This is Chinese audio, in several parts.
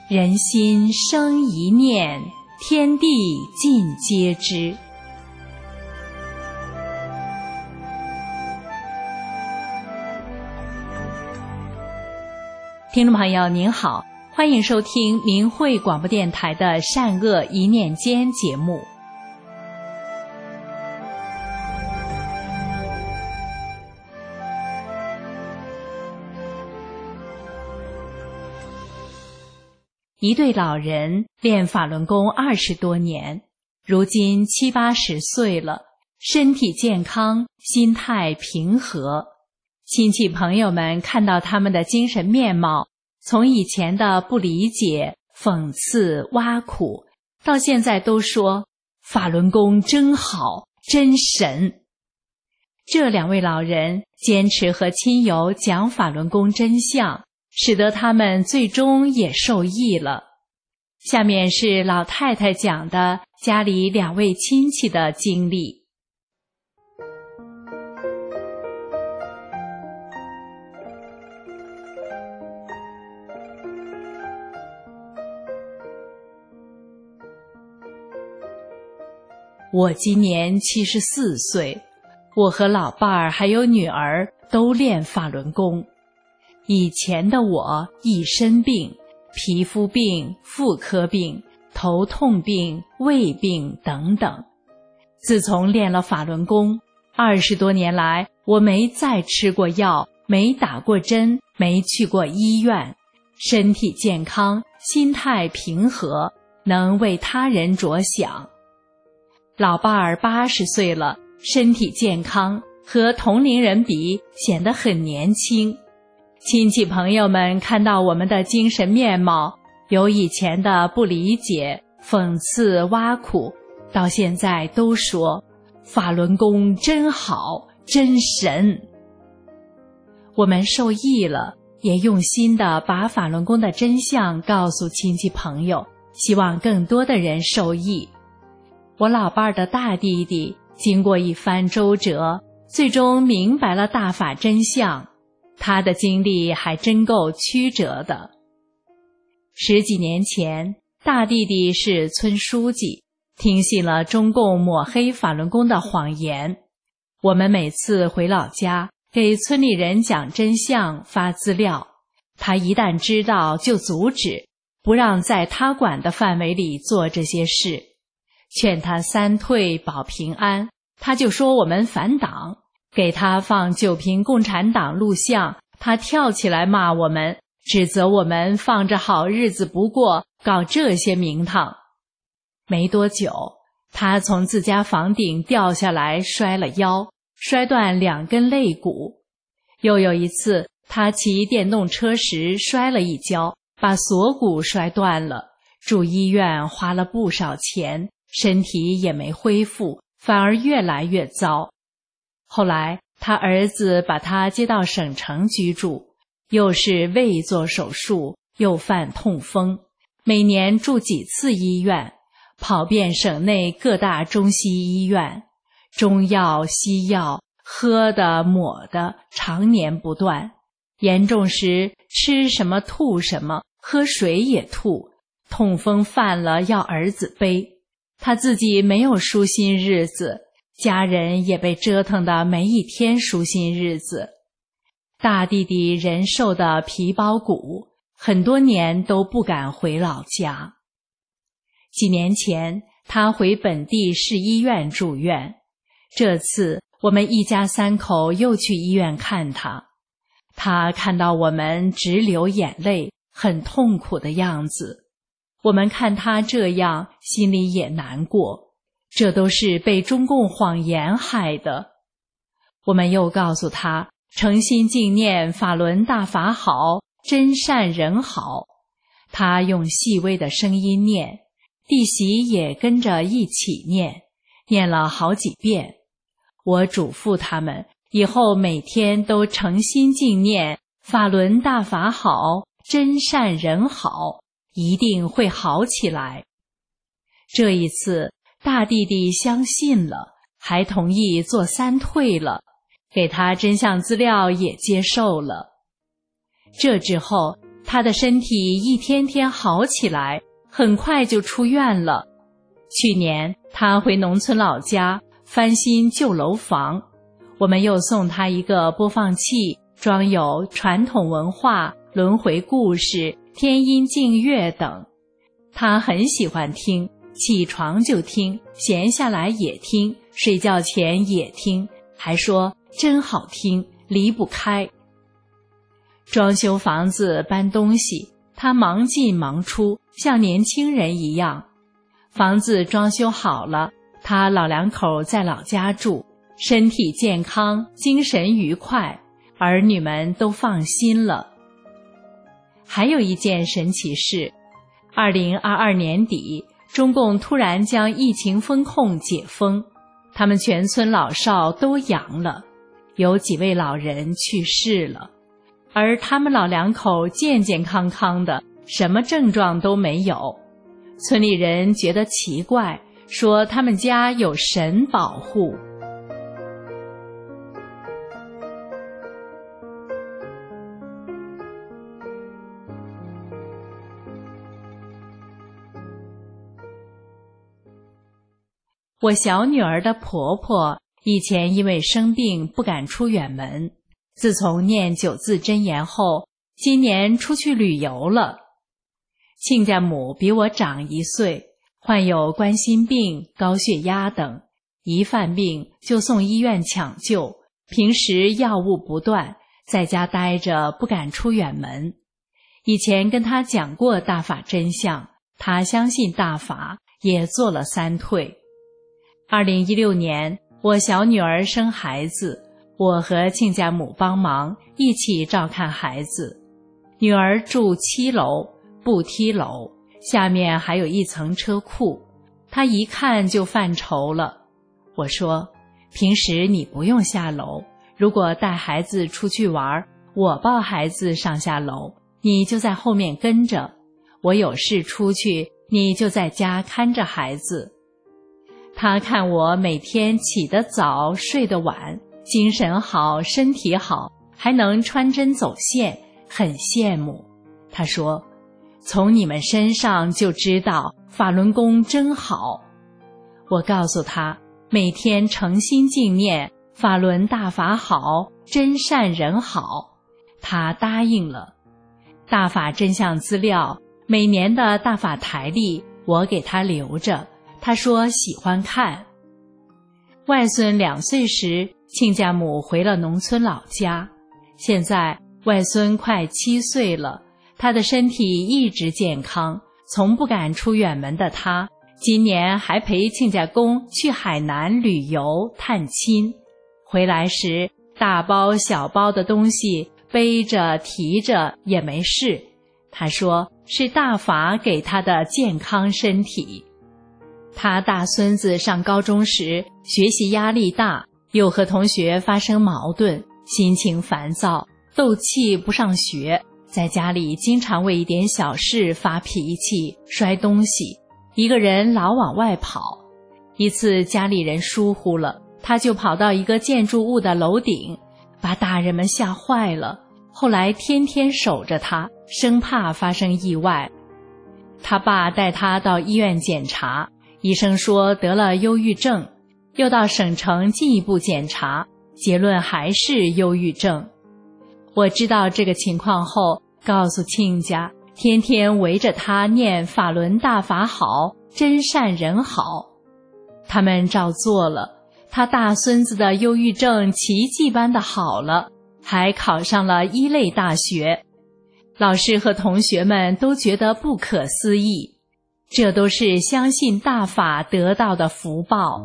人心生一念，天地尽皆知。听众朋友您好，欢迎收听明慧广播电台的善恶一念间节目。一对老人练法轮功20多年，如今70、80岁了，身体健康，心态平和。亲戚朋友们看到他们的精神面貌，从以前的不理解、讽刺、挖苦，到现在都说法轮功真好，真神。这2位老人坚持和亲友讲法轮功真相，使得他们最终也受益了。下面是老太太讲的家里2位亲戚的经历。我今年74岁，我和老伴儿还有女儿都练法轮功。以前的我一身病，皮肤病、妇科病、头痛病、胃病等等。自从练了法轮功，20多年来，我没再吃过药，没打过针，没去过医院，身体健康，心态平和，能为他人着想。老伴儿80岁了，身体健康，和同龄人比显得很年轻。亲戚朋友们看到我们的精神面貌，由以前的不理解、讽刺、挖苦，到现在都说法轮功真好，真神。我们受益了，也用心地把法轮功的真相告诉亲戚朋友，希望更多的人受益。我老伴儿的大弟弟经过一番周折，最终明白了大法真相，他的经历还真够曲折的。10几年前，大弟弟是村书记，听信了中共抹黑法轮功的谎言。我们每次回老家给村里人讲真相、发资料，他一旦知道就阻止，不让在他管的范围里做这些事。劝他3退保平安，他就说我们反党，给他放9瓶共产党录像，他跳起来骂我们，指责我们放着好日子不过，搞这些名堂。没多久，他从自家房顶掉下来，摔了腰，摔断2根肋骨。又有一次，他骑电动车时摔了一跤，把锁骨摔断了，住医院花了不少钱，身体也没恢复，反而越来越糟。后来他儿子把他接到省城居住，又是胃做手术，又犯痛风，每年住几次医院，跑遍省内各大中西医院，中药西药喝的抹的常年不断，严重时吃什么吐什么，喝水也吐，痛风犯了要儿子背。他自己没有舒心日子，家人也被折腾得没一天舒心日子。大弟弟人瘦得皮包骨，很多年都不敢回老家。几年前，他回本地市医院住院，这次我们一家3口又去医院看他。他看到我们直流眼泪，很痛苦的样子。我们看他这样，心里也难过，这都是被中共谎言害的。我们又告诉他，诚心敬念法轮大法好，真善人好。他用细微的声音念，弟媳也跟着一起念，念了好几遍。我嘱咐他们，以后每天都诚心敬念法轮大法好，真善人好，一定会好起来。这一次，大弟弟相信了，还同意做3退了，给他真相资料也接受了。这之后， 他的身体一天天好起来，很快就出院了。去年他回农村老家翻新旧楼房，我们又送他一个播放器，装有传统文化、轮回故事、天音净乐等。他很喜欢听，起床就听，闲下来也听，睡觉前也听，还说真好听，离不开。装修房子搬东西，他忙进忙出，像年轻人一样。房子装修好了，他老两口在老家住，身体健康，精神愉快，儿女们都放心了。还有一件神奇事，2022年底，中共突然将疫情封控解封，他们全村老少都阳了，有几位老人去世了，而他们老两口健健康康的，什么症状都没有。村里人觉得奇怪，说他们家有神保护。我小女儿的婆婆以前因为生病不敢出远门，自从念9字真言后，今年出去旅游了。亲家母比我长1岁，患有冠心病、高血压等，一犯病就送医院抢救，平时药物不断，在家待着不敢出远门。以前跟她讲过大法真相，她相信大法，也做了3退。2016年，我小女儿生孩子，我和亲家母帮忙一起照看孩子。女儿住7楼，步梯楼，下面还有一层车库，她一看就犯愁了。我说，平时你不用下楼，如果带孩子出去玩，我抱孩子上下楼，你就在后面跟着，我有事出去，你就在家看着孩子。他看我每天起得早，睡得晚，精神好，身体好，还能穿针走线，很羡慕。他说，从你们身上就知道法轮功真好。我告诉他，每天诚心敬念，法轮大法好，真善人好。他答应了。大法真相资料，每年的大法台历，我给他留着。他说喜欢看。外孙2岁时，亲家母回了农村老家，现在外孙快7岁了，他的身体一直健康，从不敢出远门的他，今年还陪亲家公去海南旅游探亲。回来时，大包小包的东西背着提着也没事，他说是大法给他的健康身体。他大孙子上高中时，学习压力大，又和同学发生矛盾，心情烦躁，斗气不上学，在家里经常为一点小事发脾气，摔东西，一个人老往外跑。一次家里人疏忽了，他就跑到一个建筑物的楼顶，把大人们吓坏了，后来天天守着他，生怕发生意外。他爸带他到医院检查，医生说得了忧郁症，又到省城进一步检查，结论还是忧郁症。我知道这个情况后，告诉亲家，天天围着他念法轮大法好，真善人好。他们照做了，他大孙子的忧郁症奇迹般的好了，还考上了1类大学。老师和同学们都觉得不可思议，这都是相信大法得到的福报。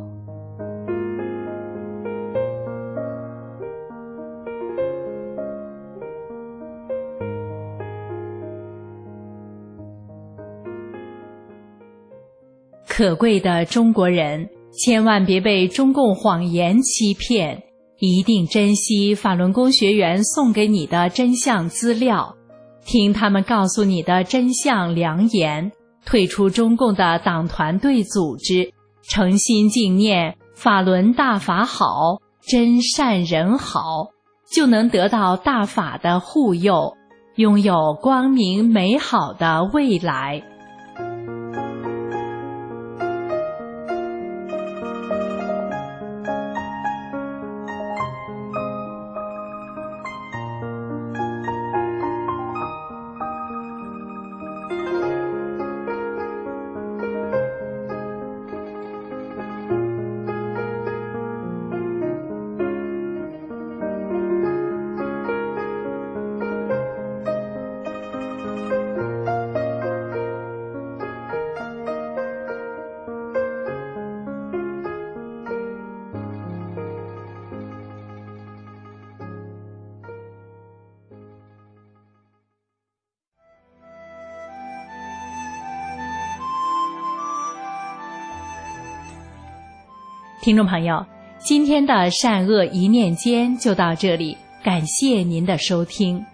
可贵的中国人，千万别被中共谎言欺骗，一定珍惜法轮功学员送给你的真相资料，听他们告诉你的真相良言，退出中共的党团队组织，诚心敬念法轮大法好，真善人好，就能得到大法的护佑， 拥有光明美好的未来。听众朋友，今天的善恶一念间就到这里，感谢您的收听。